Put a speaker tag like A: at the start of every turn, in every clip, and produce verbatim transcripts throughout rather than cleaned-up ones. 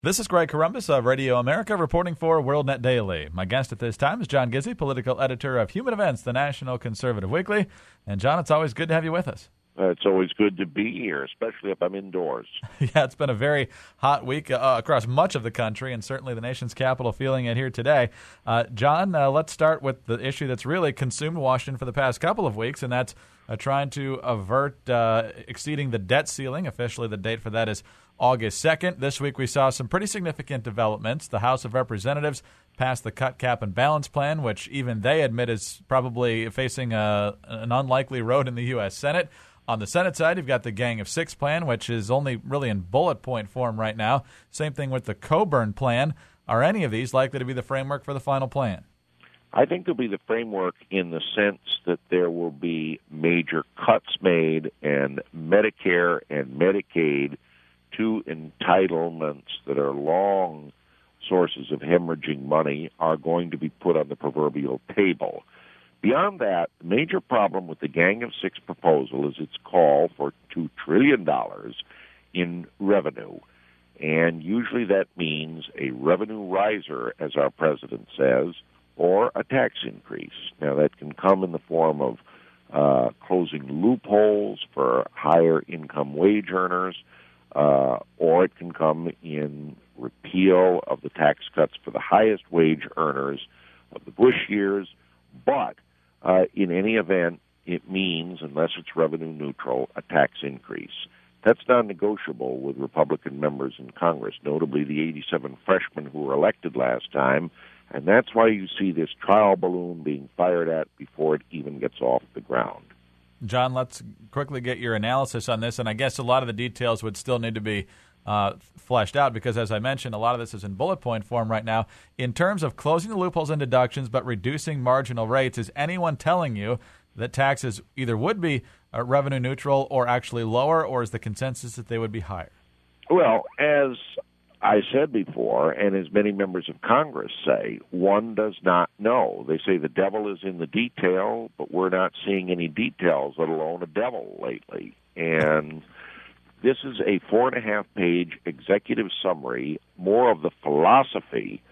A: This is Greg Corombos of Radio America reporting for WorldNet Daily. My guest at this time is John Gizzi, political editor of Human Events, the National Conservative Weekly. And John, it's always good to have you with us.
B: Uh, it's always good to be here, especially if I'm indoors.
A: Yeah, it's been a very hot week uh, across much of the country, and certainly the nation's capital feeling it here today. Uh, John, uh, let's start with the issue that's really consumed Washington for the past couple of weeks, and that's uh, trying to avert uh, exceeding the debt ceiling. Officially, the date for that is August second. This week we saw some pretty significant developments. The House of Representatives passed the Cut, Cap, and Balance plan, which even they admit is probably facing a, an unlikely road in the U S. Senate. On the Senate side, you've got the Gang of Six plan, which is only really in bullet point form right now. Same thing with the Coburn plan. Are any of these likely to be the framework for the final plan?
B: I think there'll be the framework in the sense that there will be major cuts made, and Medicare and Medicaid, two entitlements that are long sources of hemorrhaging money, are going to be put on the proverbial table. Beyond that, the major problem with the Gang of Six proposal is its call for two trillion dollars in revenue. And usually that means a revenue riser, as our president says, or a tax increase. Now, that can come in the form of uh, closing loopholes for higher income wage earners, uh, or it can come in repeal of the tax cuts for the highest wage earners of the Bush years. But uh, in any event, it means, unless it's revenue neutral, a tax increase. That's non-negotiable with Republican members in Congress, notably the eighty-seven freshmen who were elected last time, and that's why you see this trial balloon being fired at before it even gets off the ground.
A: John, let's quickly get your analysis on this, and I guess a lot of the details would still need to be uh, fleshed out because, as I mentioned, a lot of this is in bullet point form right now. In terms of closing the loopholes and deductions but reducing marginal rates, is anyone telling you that taxes either would be uh, revenue neutral or actually lower, or is the consensus that they would be higher?
B: Well, as I said before, and as many members of Congress say, one does not know. They say the devil is in the detail, but we're not seeing any details, let alone a devil lately. And this is a four and a half page executive summary, more of the philosophy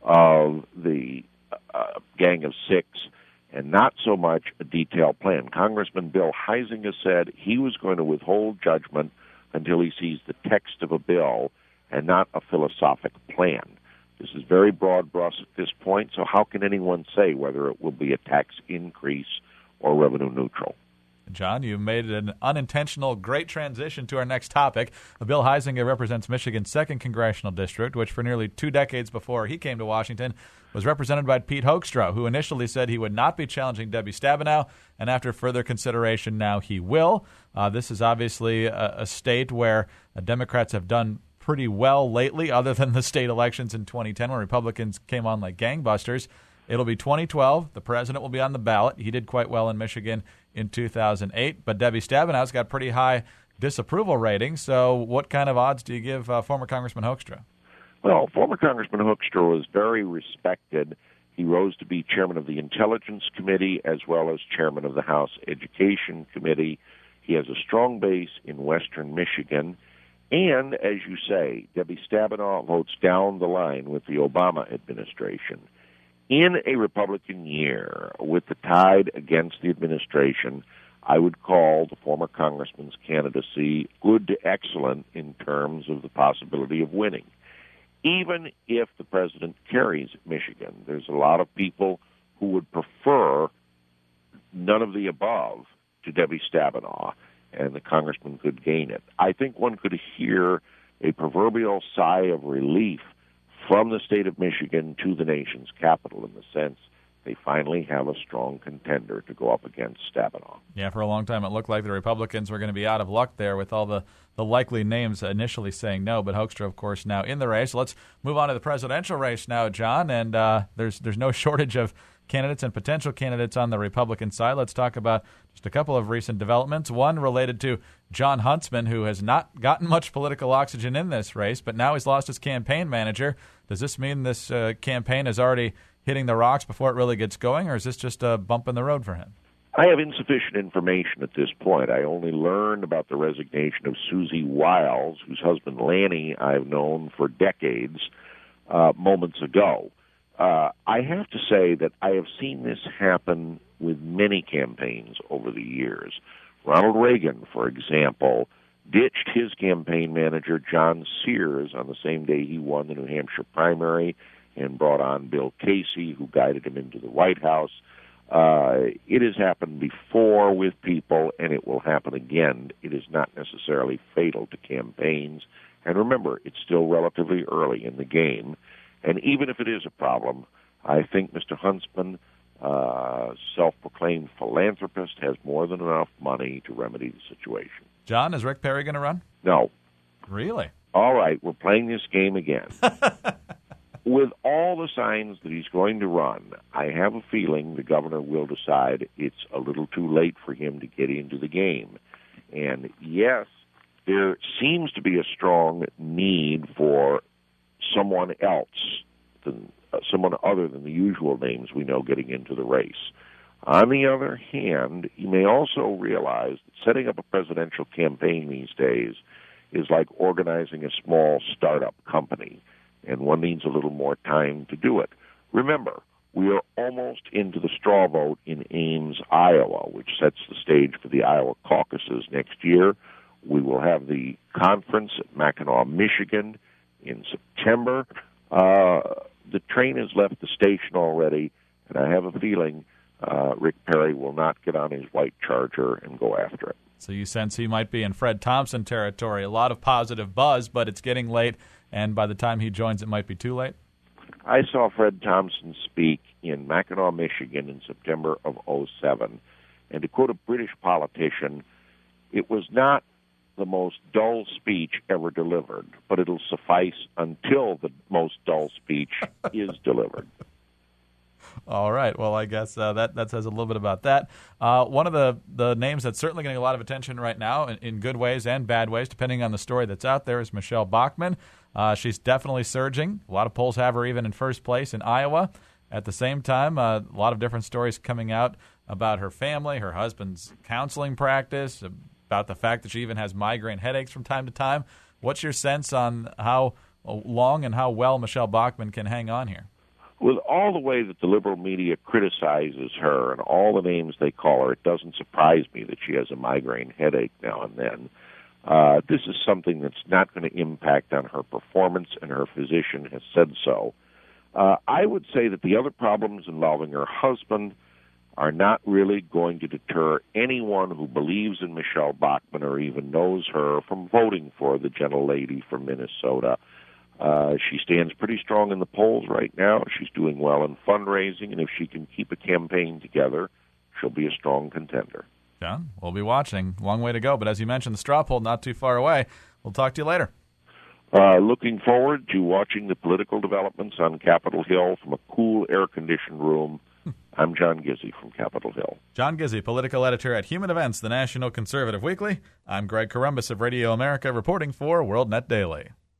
B: of the uh, Gang of Six, and not so much a detailed plan. Congressman Bill Huizenga said he was going to withhold judgment until he sees the text of a bill and not a philosophic plan. This is very broad brush at this point, so how can anyone say whether it will be a tax increase or revenue neutral?
A: John, you made an unintentional great transition to our next topic. Bill Huizenga represents Michigan's second congressional district, which for nearly two decades before he came to Washington was represented by Pete Hoekstra, who initially said he would not be challenging Debbie Stabenow, and after further consideration, now he will. Uh, this is obviously a, a state where uh, Democrats have done pretty well lately, other than the state elections in twenty ten when Republicans came on like gangbusters. It'll be twenty twelve. The president will be on the ballot. He did quite well in Michigan in two thousand eight, but Debbie Stabenow's got pretty high disapproval ratings. So what kind of odds do you give uh, former Congressman Hoekstra?
B: Well, former Congressman Hoekstra was very respected. He rose to be chairman of the Intelligence Committee as well as chairman of the House Education Committee. He has a strong base in western Michigan. And, as you say, Debbie Stabenow votes down the line with the Obama administration. In a Republican year, with the tide against the administration, I would call the former congressman's candidacy good to excellent in terms of the possibility of winning. Even if the president carries Michigan, there's a lot of people who would prefer none of the above to Debbie Stabenow, and the congressman could gain it. I think one could hear a proverbial sigh of relief from the state of Michigan to the nation's capital in the sense they finally have a strong contender to go up against Stabenow.
A: Yeah, for a long time it looked like the Republicans were going to be out of luck there with all the, the likely names initially saying no, but Hoekstra, of course, now in the race. Let's move on to the presidential race now, John, and uh, there's there's no shortage of candidates and potential candidates on the Republican side. Let's talk about just a couple of recent developments. One related to John Huntsman, who has not gotten much political oxygen in this race, but now he's lost his campaign manager. Does this mean this uh, campaign is already hitting the rocks before it really gets going, or is this just a bump in the road for him?
B: I have insufficient information at this point. I only learned about the resignation of Susie Wiles, whose husband Lanny I've known for decades, uh, moments ago. Uh, I have to say that I have seen this happen with many campaigns over the years. Ronald Reagan, for example, ditched his campaign manager, John Sears, on the same day he won the New Hampshire primary and brought on Bill Casey, who guided him into the White House. Uh, it has happened before with people, and it will happen again. It is not necessarily fatal to campaigns. And remember, it's still relatively early in the game. And even if it is a problem, I think Mister Huntsman, uh, self-proclaimed philanthropist, has more than enough money to remedy the situation.
A: John, is Rick Perry going to run?
B: No.
A: Really?
B: All right, we're playing this game again. With all the signs that he's going to run, I have a feeling the governor will decide it's a little too late for him to get into the game. And yes, there seems to be a strong need for someone else, than, uh, someone other than the usual names we know getting into the race. On the other hand, you may also realize that setting up a presidential campaign these days is like organizing a small startup company, and one needs a little more time to do it. Remember, we are almost into the straw vote in Ames, Iowa, which sets the stage for the Iowa caucuses next year. We will have the conference at Mackinac, Michigan in September. Uh, the train has left the station already, and I have a feeling uh, Rick Perry will not get on his white Charger and go after it.
A: So you sense he might be in Fred Thompson territory. A lot of positive buzz, but it's getting late, and by the time he joins, it might be too late?
B: I saw Fred Thompson speak in Mackinac, Michigan in September of oh seven, and to quote a British politician, it was not the most dull speech ever delivered, but it'll suffice until the most dull speech is delivered.
A: All right. Well, I guess uh, that, that says a little bit about that. Uh, one of the, the names that's certainly getting a lot of attention right now, in, in good ways and bad ways, depending on the story that's out there, is Michelle Bachmann. Uh, she's definitely surging. A lot of polls have her even in first place in Iowa. At the same time, uh, a lot of different stories coming out about her family, her husband's counseling practice, about the fact that she even has migraine headaches from time to time. What's your sense on how long and how well Michelle Bachmann can hang on here?
B: With all the way that the liberal media criticizes her and all the names they call her, it doesn't surprise me that she has a migraine headache now and then. Uh, this is something that's not going to impact on her performance, and her physician has said so. Uh, I would say that the other problems involving her husband are not really going to deter anyone who believes in Michelle Bachmann or even knows her from voting for the gentlelady from Minnesota. Uh, she stands pretty strong in the polls right now. She's doing well in fundraising, and if she can keep a campaign together, she'll be a strong contender.
A: John, we'll be watching. Long way to go, but as you mentioned, the straw poll not too far away. We'll talk to you later.
B: Uh, looking forward to watching the political developments on Capitol Hill from a cool, air-conditioned room. I'm John Gizzi from Capitol Hill.
A: John Gizzi, political editor at Human Events, the National Conservative Weekly. I'm Greg Corombos of Radio America, reporting for WorldNet Daily.